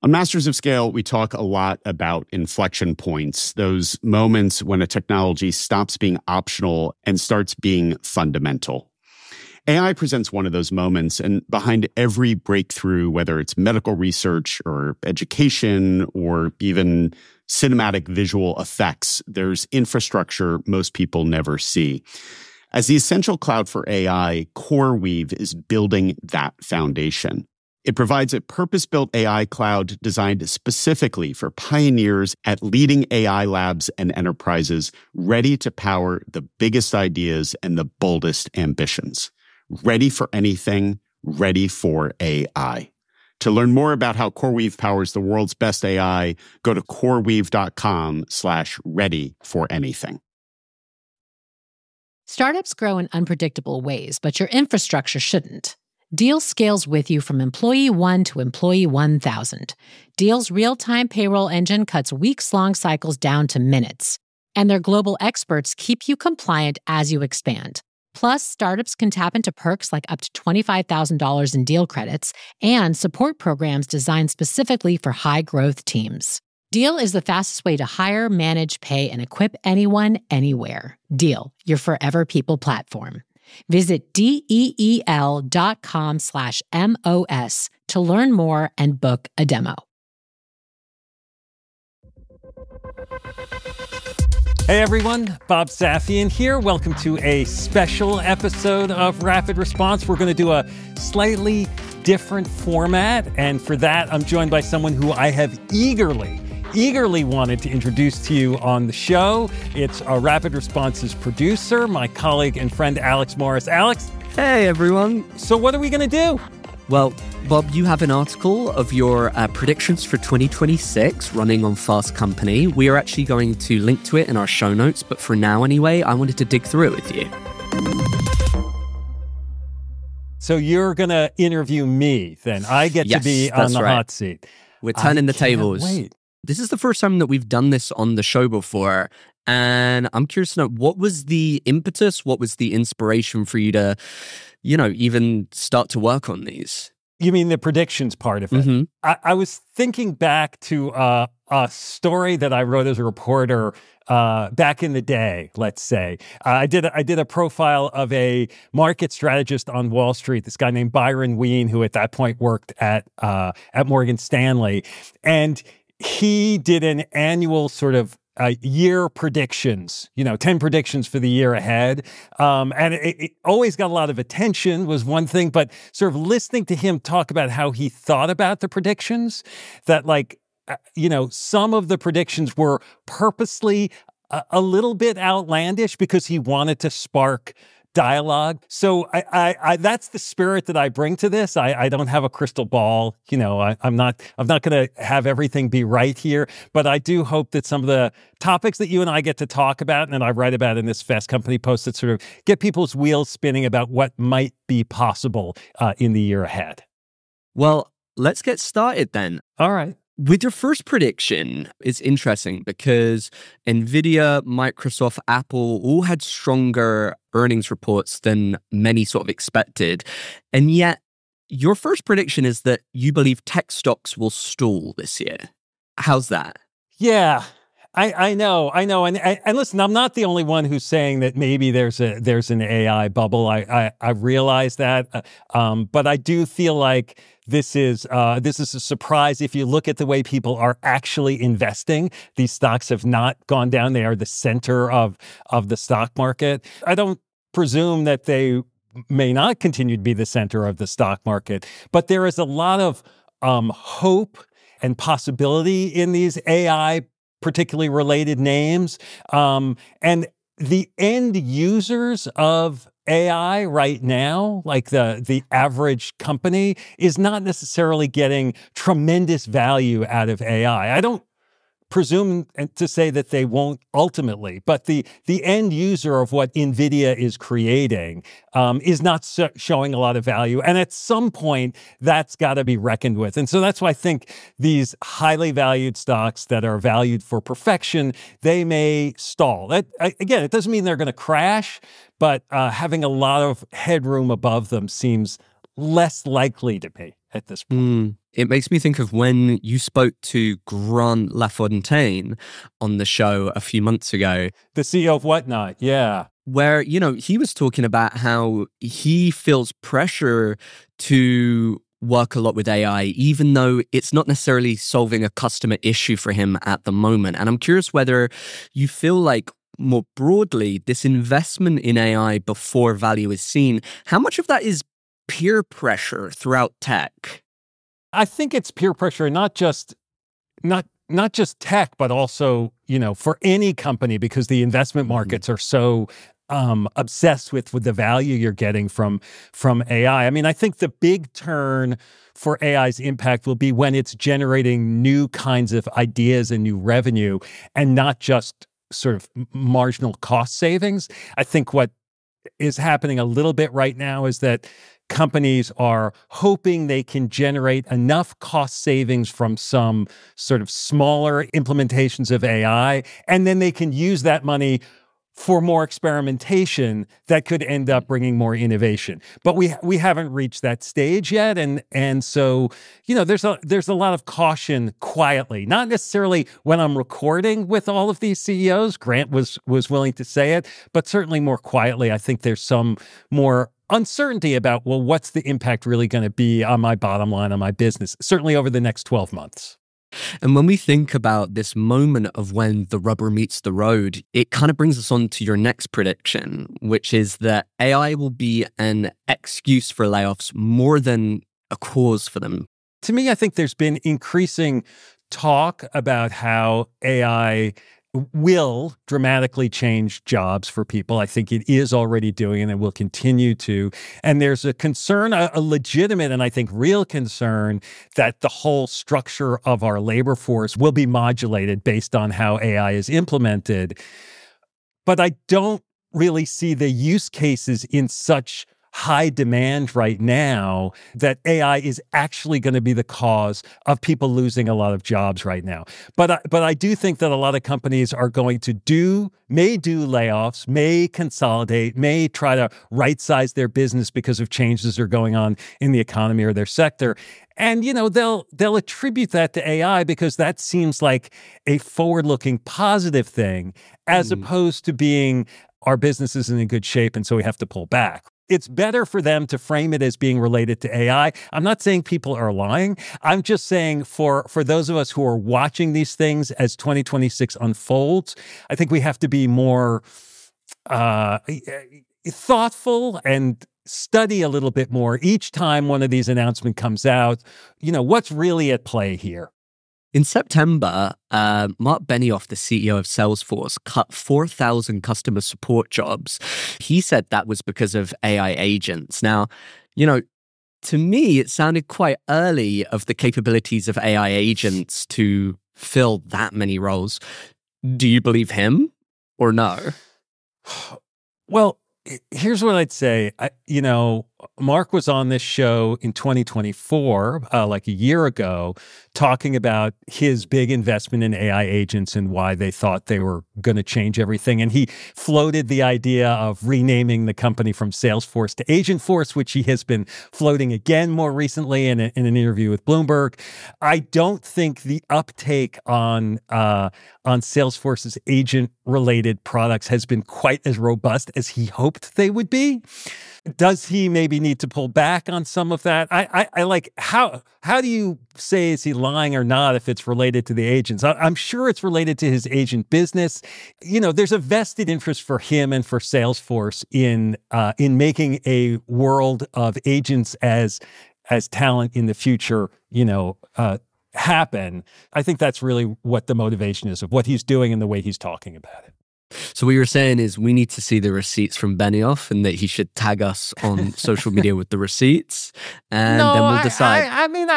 On Masters of Scale, we talk a lot about inflection points, those moments when a technology stops being optional and starts being fundamental. AI presents one of those moments, and behind every breakthrough, whether it's medical research or education or even cinematic visual effects, there's infrastructure most people never see. As the essential cloud for AI, CoreWeave is building that foundation. It provides a purpose-built AI cloud designed specifically for pioneers at leading AI labs and enterprises ready to power the biggest ideas and the boldest ambitions. Ready for anything, ready for AI. To learn more about how CoreWeave powers the world's best AI, go to coreweave.com/ready for anything. Startups grow in unpredictable ways, but your infrastructure shouldn't. Deal scales with you from employee 1 to employee 1,000. Deal's real-time payroll engine cuts weeks-long cycles down to minutes. And their global experts keep you compliant as you expand. Plus, startups can tap into perks like up to $25,000 in deal credits and support programs designed specifically for high-growth teams. Deal is the fastest way to hire, manage, pay, and equip anyone, anywhere. Deal, your forever people platform. Visit DEEL.com/MOS to learn more and book a demo. Hey everyone, Bob Safian here. Welcome to a special episode of Rapid Response. We're going to do a slightly different format, and for that, I'm joined by someone who I have eagerly wanted to introduce to you on the show. It's our Rapid Response's producer, my colleague and friend Alex Morris. Alex? Hey everyone. So what are we going to do? Well, Bob, you have an article of your predictions for 2026 running on Fast Company. We are actually going to link to it in our show notes, but for now anyway, I wanted to dig through it with you. So you're going to interview me, then. I get to be on the hot seat. We're turning the tables. Wait. This is the first time that we've done this on the show before, and I'm curious to know, what was the impetus, what was the inspiration for you to, even start to work on these? You mean the predictions part of it? Mm-hmm. I was thinking back to a story that I wrote as a reporter back in the day, let's say. I did a profile of a market strategist on Wall Street, this guy named Byron Wien, who at that point worked at Morgan Stanley. And he did an annual sort of year predictions, 10 predictions for the year ahead. And it always got a lot of attention was one thing, but sort of listening to him talk about how he thought about the predictions, that some of the predictions were purposely a little bit outlandish because he wanted to spark dialogue. So I that's the spirit that I bring to this. I don't have a crystal ball. I'm not going to have everything be right here, but I do hope that some of the topics that you and I get to talk about and I write about in this Fast Company post that sort of get people's wheels spinning about what might be possible in the year ahead. Well, let's get started then. All right. With your first prediction, it's interesting because NVIDIA, Microsoft, Apple all had stronger earnings reports than many sort of expected. And yet, your first prediction is that you believe tech stocks will stall this year. How's that? Yeah. I know. And listen, I'm not the only one who's saying that maybe there's an AI bubble. I realize that. But I do feel like this is a surprise. If you look at the way people are actually investing, these stocks have not gone down. They are the center of the stock market. I don't presume that they may not continue to be the center of the stock market, but there is a lot of hope and possibility in these AI particularly related names. And the end users of AI right now, like the average company, is not necessarily getting tremendous value out of AI. I don't presume to say that they won't ultimately, but the end user of what NVIDIA is creating is not showing a lot of value. And at some point, that's got to be reckoned with. And so that's why I think these highly valued stocks that are valued for perfection, they may stall. Again, it doesn't mean they're going to crash, but having a lot of headroom above them seems less likely to me at this point. It makes me think of when you spoke to Grant LaFontaine on the show a few months ago. The CEO of Whatnot, yeah. Where, he was talking about how he feels pressure to work a lot with AI, even though it's not necessarily solving a customer issue for him at the moment. And I'm curious whether you feel like more broadly, this investment in AI before value is seen, how much of that is peer pressure throughout tech? I think it's peer pressure, not just tech, but also, for any company, because the investment markets are so obsessed with the value you're getting from AI. I mean, I think the big turn for AI's impact will be when it's generating new kinds of ideas and new revenue, and not just sort of marginal cost savings. I think what is happening a little bit right now is that companies are hoping they can generate enough cost savings from some sort of smaller implementations of AI, and then they can use that money for more experimentation that could end up bringing more innovation. But we haven't reached that stage yet, and so there's a lot of caution quietly, not necessarily when I'm recording with all of these CEOs. Grant was willing to say it, but certainly more quietly. I think there's some more uncertainty about, well, what's the impact really going to be on my bottom line, on my business, certainly over the next 12 months. And when we think about this moment of when the rubber meets the road, it kind of brings us on to your next prediction, which is that AI will be an excuse for layoffs more than a cause for them. To me, I think there's been increasing talk about how AI will dramatically change jobs for people. I think it is already doing it and will continue to. And there's a concern, a legitimate and I think real concern, that the whole structure of our labor force will be modulated based on how AI is implemented. But I don't really see the use cases in such high demand right now that AI is actually going to be the cause of people losing a lot of jobs right now. But I do think that a lot of companies are going to may do layoffs, may consolidate, may try to right-size their business because of changes that are going on in the economy or their sector. And, they'll attribute that to AI because that seems like a forward-looking positive thing, as opposed to being our business isn't in good shape and so we have to pull back. It's better for them to frame it as being related to AI. I'm not saying people are lying. I'm just saying for those of us who are watching these things as 2026 unfolds, I think we have to be more thoughtful and study a little bit more each time one of these announcements comes out. What's really at play here? In September, Mark Benioff, the CEO of Salesforce, cut 4,000 customer support jobs. He said that was because of AI agents. Now, to me, it sounded quite early of the capabilities of AI agents to fill that many roles. Do you believe him or no? Well, here's what I'd say. Mark was on this show in 2024, like a year ago, talking about his big investment in AI agents and why they thought they were going to change everything. And he floated the idea of renaming the company from Salesforce to Agentforce, which he has been floating again more recently in an interview with Bloomberg. I don't think the uptake on Salesforce's agent-related products has been quite as robust as he hoped they would be. Does he maybe need to pull back on some of that? I like, how do you say, is he lying or not if it's related to the agents? I'm sure it's related to his agent business. There's a vested interest for him and for Salesforce in making a world of agents as talent in the future, happen. I think that's really what the motivation is of what he's doing and the way he's talking about it. So what you're saying is we need to see the receipts from Benioff and that he should tag us on social media with the receipts, and then we'll decide.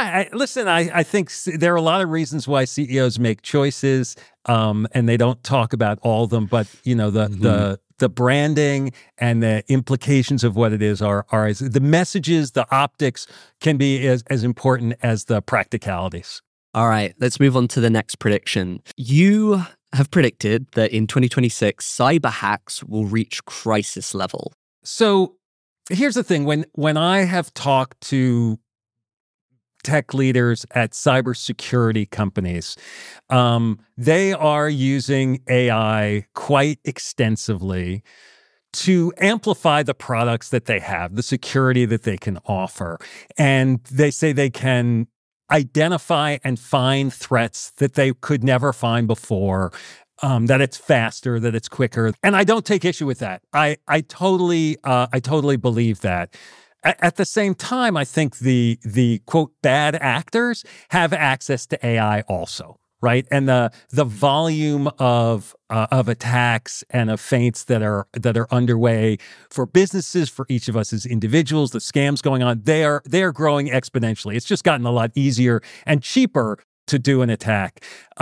I think there are a lot of reasons why CEOs make choices, and they don't talk about all of them, but the branding and the implications of what it is are as the messages, the optics can be as important as the practicalities. All right, let's move on to the next prediction. You have predicted that in 2026, cyber hacks will reach crisis level. So here's the thing. When I have talked to tech leaders at cybersecurity companies. They are using AI quite extensively to amplify the products that they have, the security that they can offer. And they say they can identify and find threats that they could never find before, that it's faster, that it's quicker. And I don't take issue with that. I totally believe that. At the same time, I think the quote bad actors have access to AI also, right? And the volume of attacks and of feints that are underway for businesses, for each of us as individuals, the scams going on, they are growing exponentially. It's just gotten a lot easier and cheaper to do an attack.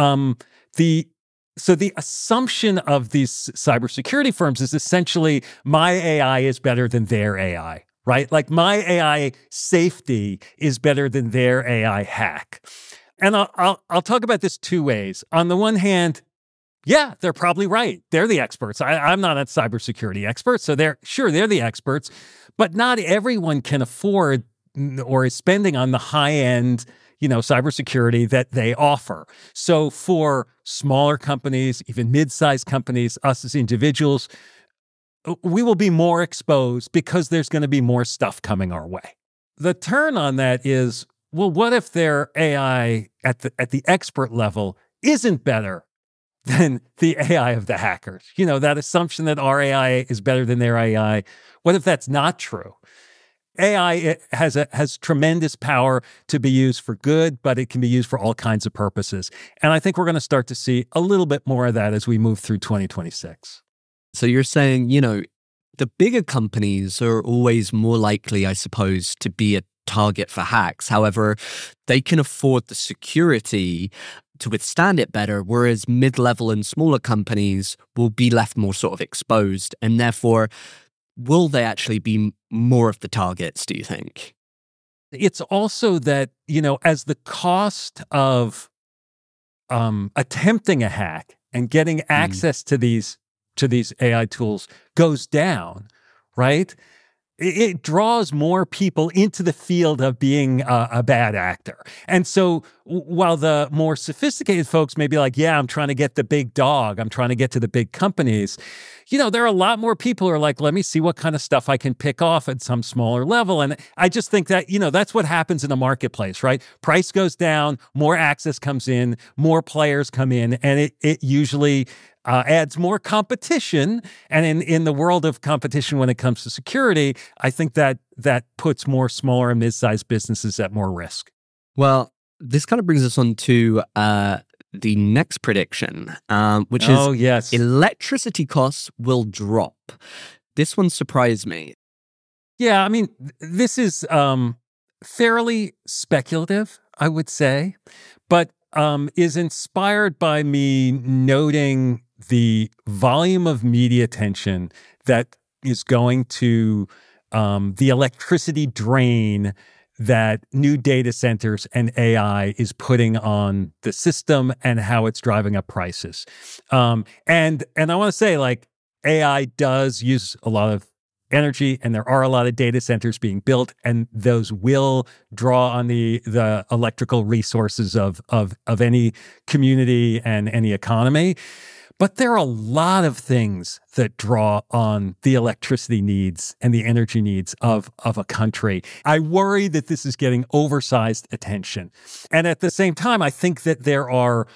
So the assumption of these cybersecurity firms is essentially my AI is better than their AI, right? Like my AI safety is better than their AI hack. And I'll talk about this two ways. On the one hand, yeah, they're probably right. They're the experts. I'm not a cybersecurity expert, so they're the experts, but not everyone can afford or is spending on the high end, cybersecurity that they offer. So for smaller companies, even mid-sized companies, us as individuals, we will be more exposed because there's going to be more stuff coming our way. The turn on that is, well, what if their AI at the expert level isn't better than the AI of the hackers? That assumption that our AI is better than their AI. What if that's not true? AI has tremendous power to be used for good, but it can be used for all kinds of purposes. And I think we're going to start to see a little bit more of that as we move through 2026. So you're saying, the bigger companies are always more likely, I suppose, to be a target for hacks. However, they can afford the security to withstand it better, whereas mid-level and smaller companies will be left more sort of exposed. And therefore, will they actually be more of the targets, do you think? It's also that, as the cost of attempting a hack and getting access to these AI tools goes down, right? It draws more people into the field of being a bad actor. And so while the more sophisticated folks may be like, yeah, I'm trying to get the big dog, I'm trying to get to the big companies, there are a lot more people who are like, let me see what kind of stuff I can pick off at some smaller level. And I just think that, that's what happens in a marketplace, right? Price goes down, more access comes in, more players come in, and it usually adds more competition. And in the world of competition when it comes to security, I think that puts more smaller and mid-sized businesses at more risk. Well, this kind of brings us on to the next prediction, which is yes, electricity costs will drop. This one surprised me. Yeah, I mean, this is fairly speculative, I would say, but is inspired by me noting the volume of media attention that is going to the electricity drain that new data centers and AI is putting on the system and how it's driving up prices. And I want to say, like, AI does use a lot of energy, and there are a lot of data centers being built, and those will draw on the electrical resources of any community and any economy. But there are a lot of things that draw on the electricity needs and the energy needs of a country. I worry that this is getting oversized attention. And at the same time, I think that there are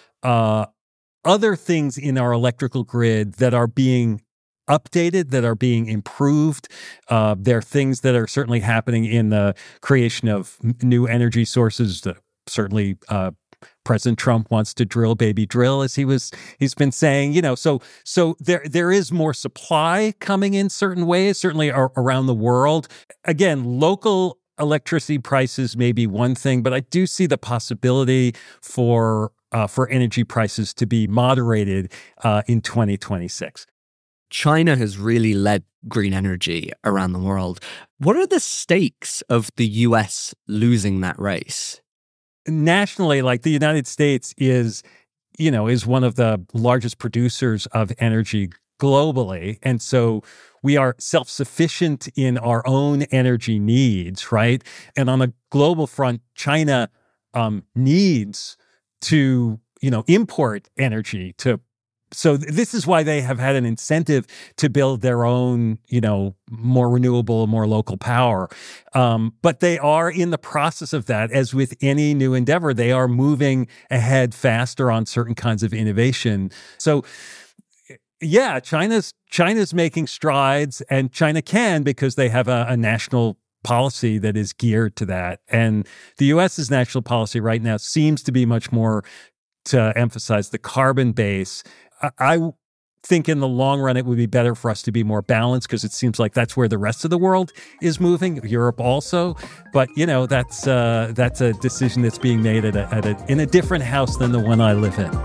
other things in our electrical grid that are being updated, that are being improved. There are things that are certainly happening in the creation of new energy sources. Certainly, President Trump wants to drill, baby, drill, as he's been saying. So there is more supply coming in certain ways, certainly around the world. Again, local electricity prices may be one thing, but I do see the possibility for energy prices to be moderated in 2026. China has really led green energy around the world. What are the stakes of the US losing that race? Nationally, like, the United States is one of the largest producers of energy globally. And so we are self-sufficient in our own energy needs, right? And on a global front, China needs to, import energy so this is why they have had an incentive to build their own, more renewable, more local power. But they are in the process of that. As with any new endeavor, they are moving ahead faster on certain kinds of innovation. So yeah, China's making strides, and China can because they have a national policy that is geared to that. And the U.S.'s national policy right now seems to be much more to emphasize the carbon base. I think in the long run, it would be better for us to be more balanced because it seems like that's where the rest of the world is moving, Europe also. But, that's a decision that's being made in a different house than the one I live in.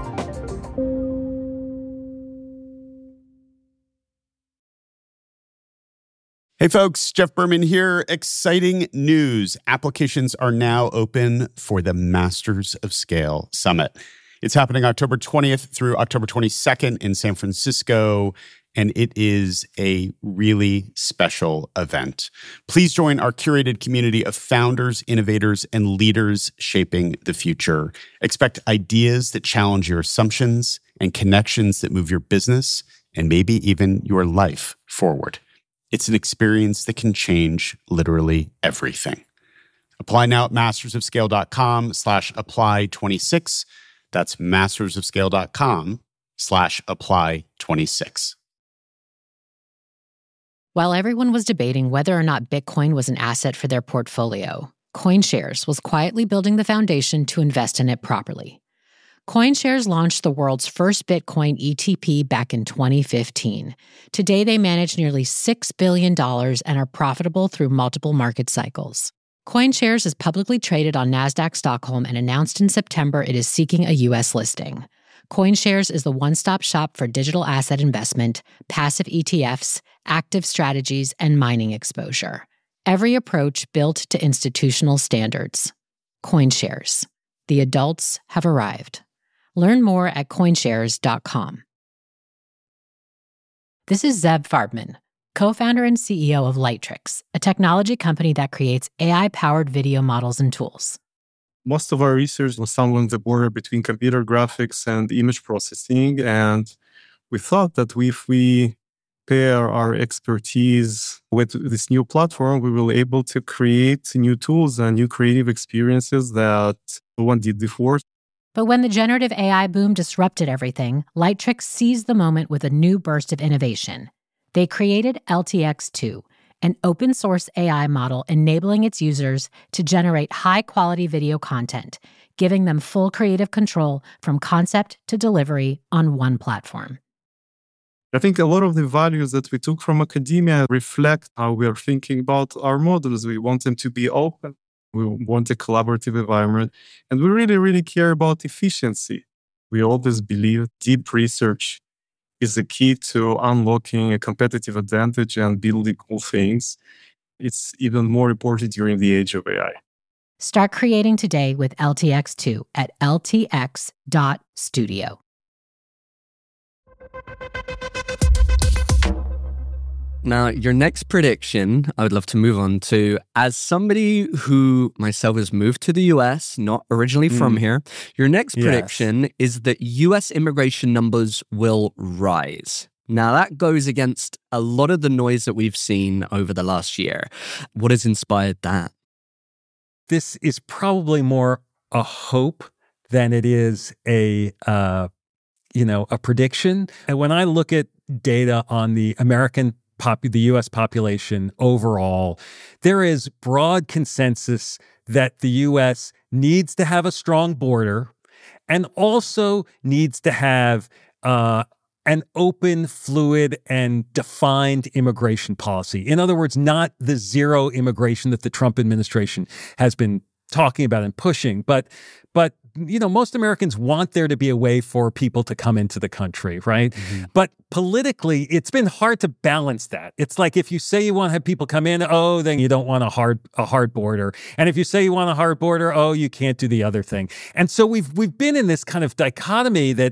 Hey folks, Jeff Berman here. Exciting news. Applications are now open for the Masters of Scale Summit. It's happening October 20th through October 22nd in San Francisco, and it is a really special event. Please join our curated community of founders, innovators, and leaders shaping the future. Expect ideas that challenge your assumptions and connections that move your business and maybe even your life forward. It's an experience that can change literally everything. Apply now at mastersofscale.com/apply26. That's mastersofscale.com/apply26. While everyone was debating whether or not Bitcoin was an asset for their portfolio, CoinShares was quietly building the foundation to invest in it properly. CoinShares launched the world's first Bitcoin ETP back in 2015. Today, they manage nearly $6 billion and are profitable through multiple market cycles. CoinShares is publicly traded on Nasdaq Stockholm and announced in September it is seeking a U.S. listing. CoinShares is the one-stop shop for digital asset investment, passive ETFs, active strategies, and mining exposure. Every approach built to institutional standards. CoinShares. The adults have arrived. Learn more at coinshares.com. This is Zev Farbman, co-founder and CEO of Lightricks, a technology company that creates AI-powered video models and tools. Most of our research was along the border between computer graphics and image processing, and we thought that if we pair our expertise with this new platform, we will be able to create new tools and new creative experiences that no one did before. But when the generative AI boom disrupted everything, Lightricks seized the moment with a new burst of innovation. They created LTX-2, an open-source AI model enabling its users to generate high-quality video content, giving them full creative control from concept to delivery on one platform. I think a lot of the values that we took from academia reflect how we are thinking about our models. We want them to be open. We want a collaborative environment. And we really, really care about efficiency. We always believe deep research is the key to unlocking a competitive advantage and building cool things. It's even more important during the age of AI. Start creating today with LTX-2 at ltx.studio. Now, your next prediction, I would love to move on to, as somebody who myself has moved to the US, not originally from here, your next prediction is that US immigration numbers will rise. Now, that goes against a lot of the noise that we've seen over the last year. What has inspired that? This is probably more a hope than it is a prediction. And when I look at data on the the U.S. population overall, there is broad consensus that the U.S. needs to have a strong border and also needs to have an open, fluid, and defined immigration policy. In other words, not the zero immigration that the Trump administration has been talking about and pushing, but most Americans want there to be a way for people to come into the country, right? Mm-hmm. But politically, it's been hard to balance that. It's like if you say you want to have people come in, then you don't want a hard border. And if you say you want a hard border, you can't do the other thing. And so we've been in this kind of dichotomy that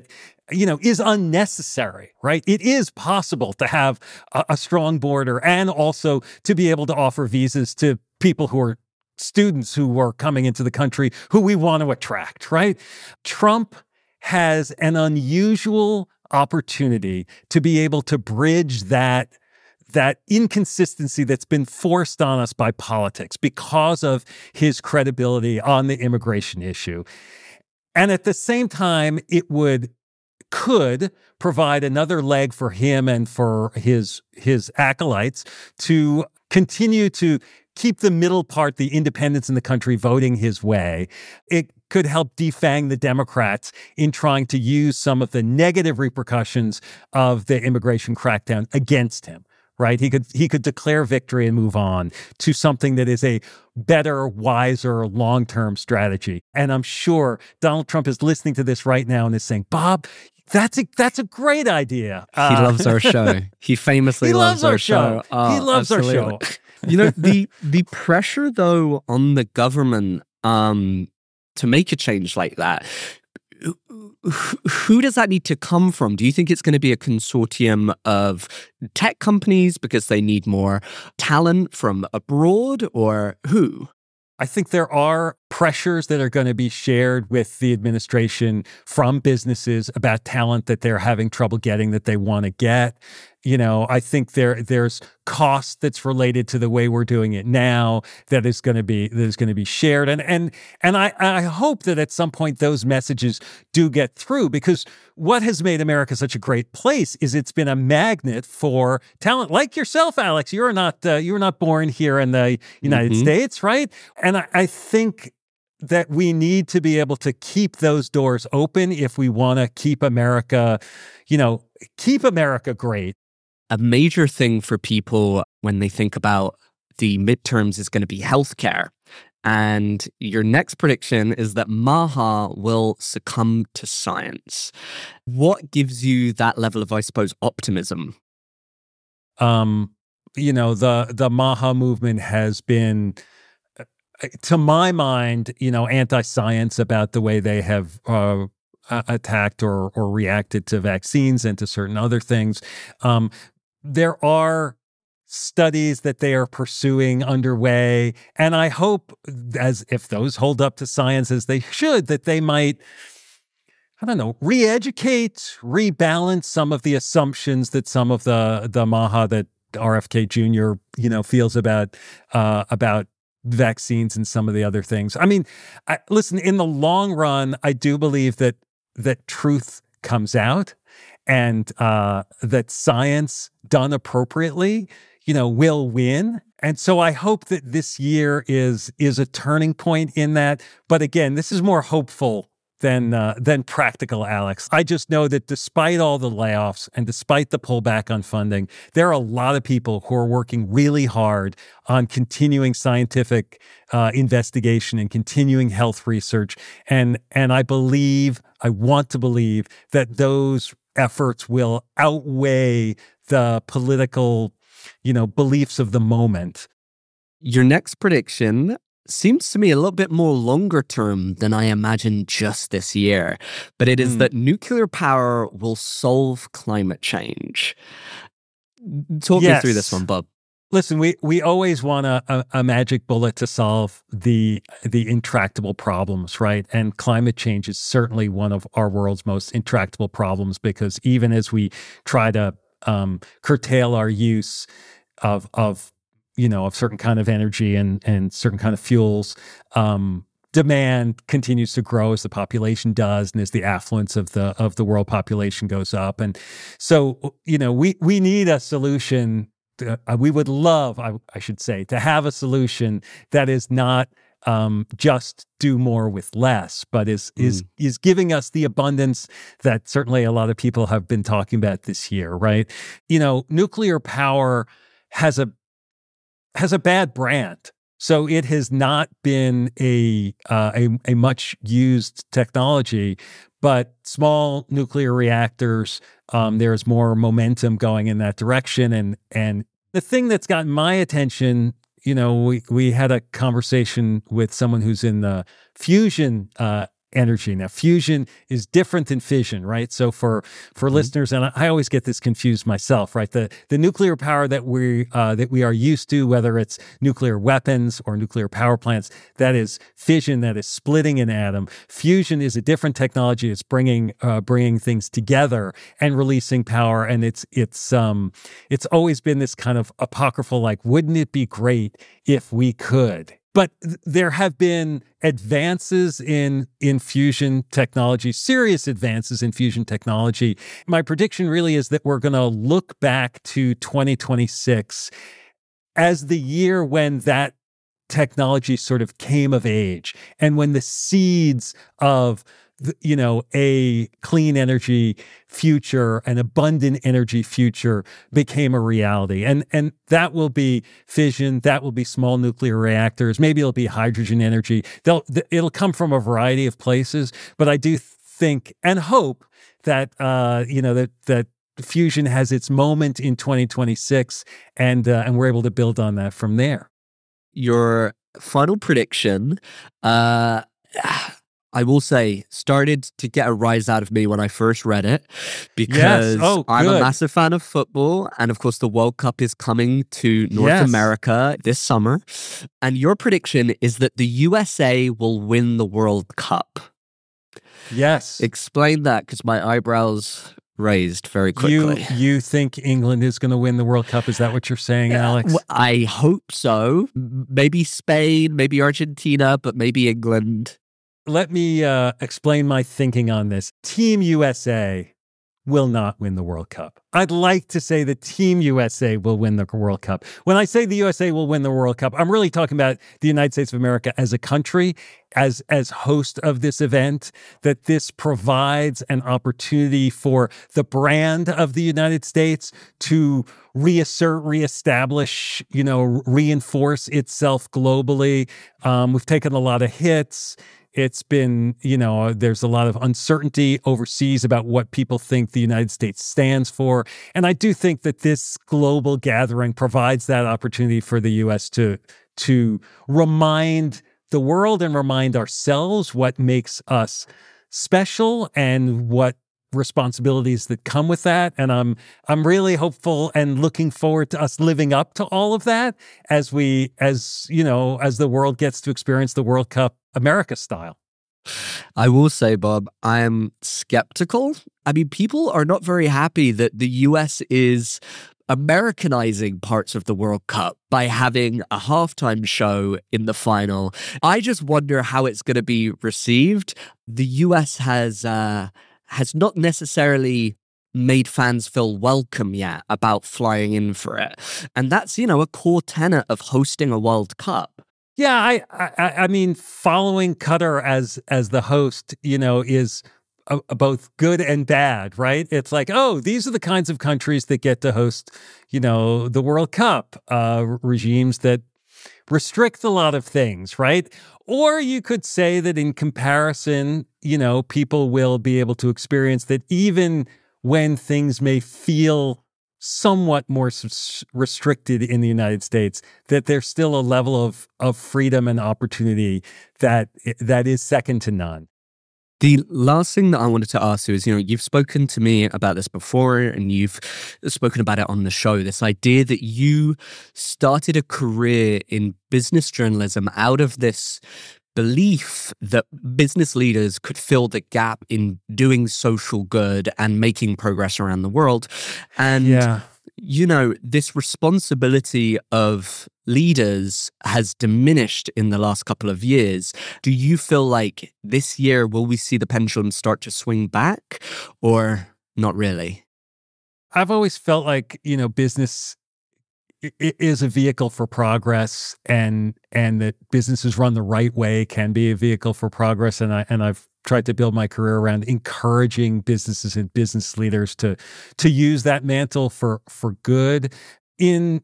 is unnecessary, right? It is possible to have a strong border and also to be able to offer visas to people who are students who are coming into the country who we want to attract, right? Trump has an unusual opportunity to be able to bridge that inconsistency that's been forced on us by politics because of his credibility on the immigration issue. And at the same time, it could provide another leg for him and for his acolytes to continue to keep the middle part, the independents in the country, voting his way. It could help defang the Democrats in trying to use some of the negative repercussions of the immigration crackdown against him. Right? He could declare victory and move on to something that is a better, wiser, long-term strategy. And I'm sure Donald Trump is listening to this right now and is saying, Bob, that's a great idea. He loves our show. He famously loves our show. He loves absolutely. our show. The pressure though on the government to make a change like that, who does that need to come from? Do you think it's going to be a consortium of tech companies because they need more talent from abroad, or who? I think there are pressures that are going to be shared with the administration from businesses about talent that they're having trouble getting that they want to get. I think there's cost that's related to the way we're doing it now that is going to be shared. And I hope that at some point those messages do get through, because what has made America such a great place is it's been a magnet for talent like yourself, Alex. You were not born here in the United States, right? And I think that we need to be able to keep those doors open if we want to keep America great. A major thing for people when they think about the midterms is going to be healthcare. And your next prediction is that Maha will succumb to science. What gives you that level of, I suppose, optimism? The Maha movement has been, to my mind, anti-science about the way they have attacked or reacted to vaccines and to certain other things. There are studies that they are pursuing underway, and I hope, as if those hold up to science as they should, that they might, re-educate, rebalance some of the assumptions that some of the Maha that RFK Jr. Feels about vaccines and some of the other things. I mean, listen, in the long run, I do believe that truth comes out, and that science done appropriately, will win. And so I hope that this year is a turning point in that. But again, this is more hopeful than practical, Alex. I just know that despite all the layoffs and despite the pullback on funding, there are a lot of people who are working really hard on continuing scientific investigation and continuing health research. And I want to believe that those efforts will outweigh the political, beliefs of the moment. Your next prediction seems to me a little bit more longer term than I imagined just this year, but it is that nuclear power will solve climate change. Talk me through this one, Bob. Listen, we always want a magic bullet to solve the intractable problems, right? And climate change is certainly one of our world's most intractable problems, because even as we try to curtail our use of certain kind of energy and certain kind of fuels, demand continues to grow as the population does, and as the affluence of the world population goes up. And so, we need a solution. We would love, I should say, to have a solution that is not just do more with less, but is giving us the abundance that certainly a lot of people have been talking about this year, right? Nuclear power has a bad brand. So it has not been a much used technology, but small nuclear reactors, there's more momentum going in that direction. And the thing that's gotten my attention, we had a conversation with someone who's in the fusion energy. Now, fusion is different than fission, right? So for listeners, and I always get this confused myself, right? The nuclear power that we are used to, whether it's nuclear weapons or nuclear power plants, that is fission, that is splitting an atom. Fusion is a different technology. It's bringing things together and releasing power. And it's always been this kind of apocryphal, like, wouldn't it be great if we could? But there have been advances in fusion technology, serious advances in fusion technology. My prediction really is that we're going to look back to 2026 as the year when that technology sort of came of age, and when the seeds of a clean energy future, an abundant energy future became a reality. And that will be fission, that will be small nuclear reactors, maybe it'll be hydrogen energy. It'll come from a variety of places, but I do think and hope that, that fusion has its moment in 2026 and we're able to build on that from there. Your final prediction, I will say, started to get a rise out of me when I first read it, because I'm a massive fan of football. And of course, the World Cup is coming to North America this summer. And your prediction is that the USA will win the World Cup. Yes. Explain that, because my eyebrows raised very quickly. You think England is going to win the World Cup? Is that what you're saying, Alex? I hope so. Maybe Spain, maybe Argentina, but maybe England. Let me explain my thinking on this. Team USA will not win the World Cup. I'd like to say that Team USA will win the World Cup. When I say the USA will win the World Cup, I'm really talking about the United States of America as a country, as host of this event, that this provides an opportunity for the brand of the United States to reestablish, reinforce itself globally. We've taken a lot of hits. It's been, there's a lot of uncertainty overseas about what people think the United States stands for. And I do think that this global gathering provides that opportunity for the U.S. to remind the world and remind ourselves what makes us special and what responsibilities that come with that. And I'm really hopeful and looking forward to us living up to all of that as the world gets to experience the World Cup America style. I will say, Bob, I am skeptical. I mean, people are not very happy that the US is Americanizing parts of the World Cup by having a halftime show in the final. I just wonder how it's going to be received. The US has not necessarily made fans feel welcome yet about flying in for it. And that's, a core tenet of hosting a World Cup. Yeah, I mean, following Qatar as the host, is both good and bad, right? It's like, these are the kinds of countries that get to host, the World Cup, regimes that restrict a lot of things, right? Or you could say that in comparison, people will be able to experience that even when things may feel somewhat more restricted in the United States, that there's still a level of freedom and opportunity that is second to none. The last thing that I wanted to ask you is, you've spoken to me about this before and you've spoken about it on the show, this idea that you started a career in business journalism out of this belief that business leaders could fill the gap in doing social good and making progress around the world. And, this responsibility of leaders has diminished in the last couple of years. Do you feel like this year, will we see the pendulum start to swing back, or not really? I've always felt like, business is a vehicle for progress, and that businesses run the right way can be a vehicle for progress. And I've tried to build my career around encouraging businesses and business leaders to use that mantle for good. In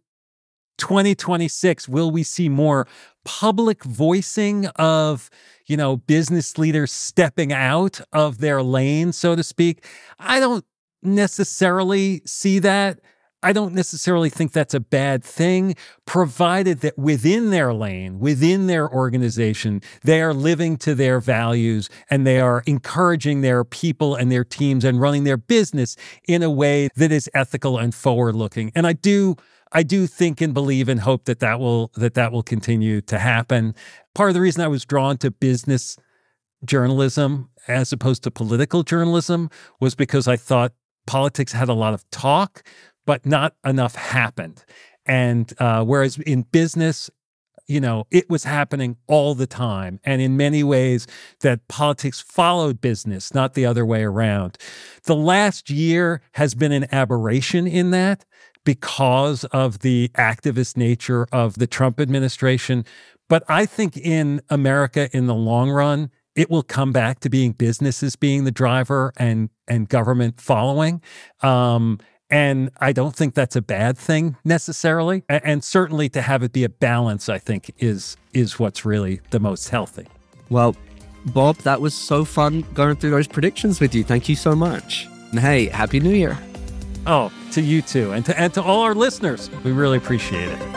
2026, will we see more public voicing of, business leaders stepping out of their lane, so to speak? I don't necessarily see that. I don't necessarily think that's a bad thing, provided that within their lane, within their organization, they are living to their values and they are encouraging their people and their teams and running their business in a way that is ethical and forward-looking. And I do think and believe and hope that will continue to happen. Part of the reason I was drawn to business journalism as opposed to political journalism was because I thought politics had a lot of talk, but not enough happened. And whereas in business, it was happening all the time. And in many ways that politics followed business, not the other way around. The last year has been an aberration in that because of the activist nature of the Trump administration. But I think in America, in the long run, it will come back to being businesses being the driver and government following. And I don't think that's a bad thing necessarily. And certainly to have it be a balance, I think, is what's really the most healthy. Well, Bob, that was so fun going through those predictions with you. Thank you so much. And hey, Happy New Year. Oh, to you too. And to all our listeners, we really appreciate it.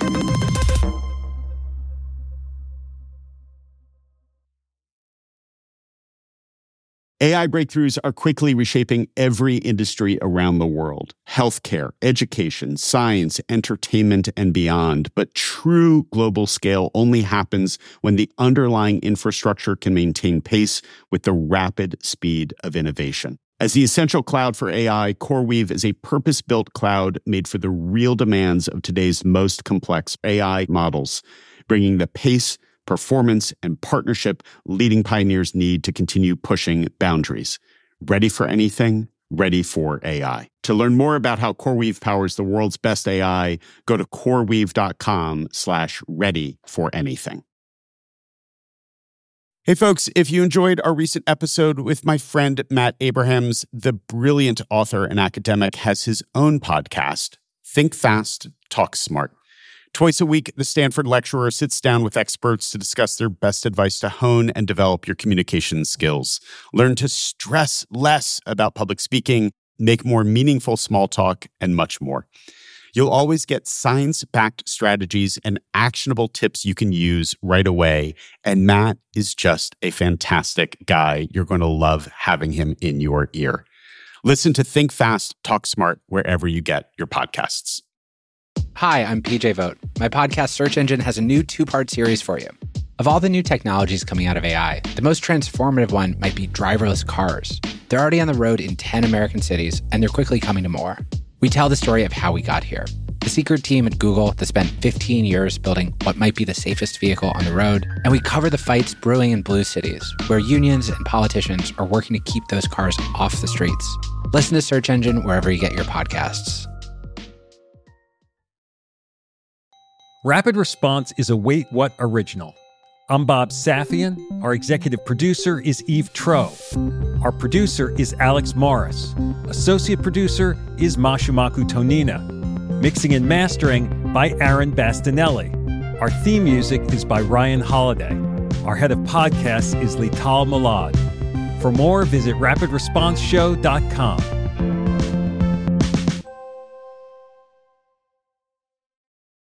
AI breakthroughs are quickly reshaping every industry around the world: healthcare, education, science, entertainment, and beyond. But true global scale only happens when the underlying infrastructure can maintain pace with the rapid speed of innovation. As the essential cloud for AI, CoreWeave is a purpose-built cloud made for the real demands of today's most complex AI models, bringing the pace, performance, and partnership leading pioneers need to continue pushing boundaries. Ready for anything? Ready for AI. To learn more about how CoreWeave powers the world's best AI, go to coreweave.com/ready for anything. Hey folks, if you enjoyed our recent episode with my friend Matt Abrahams, the brilliant author and academic has his own podcast, Think Fast, Talk Smart. Twice a week, the Stanford lecturer sits down with experts to discuss their best advice to hone and develop your communication skills. Learn to stress less about public speaking, make more meaningful small talk, and much more. You'll always get science-backed strategies and actionable tips you can use right away. And Matt is just a fantastic guy. You're going to love having him in your ear. Listen to Think Fast, Talk Smart wherever you get your podcasts. Hi, I'm PJ Vogt. My podcast Search Engine has a new 2-part series for you. Of all the new technologies coming out of AI, the most transformative one might be driverless cars. They're already on the road in 10 American cities, and they're quickly coming to more. We tell the story of how we got here. The secret team at Google that spent 15 years building what might be the safest vehicle on the road, and we cover the fights brewing in blue cities, where unions and politicians are working to keep those cars off the streets. Listen to Search Engine wherever you get your podcasts. Rapid Response is a Wait What original. I'm Bob Safian. Our executive producer is Eve Tro. Our producer is Alex Morris. Associate producer is Mashumaku Tonina. Mixing and mastering by Aaron Bastinelli. Our theme music is by Ryan Holiday. Our head of podcasts is Lital Malad. For more, visit rapidresponseshow.com.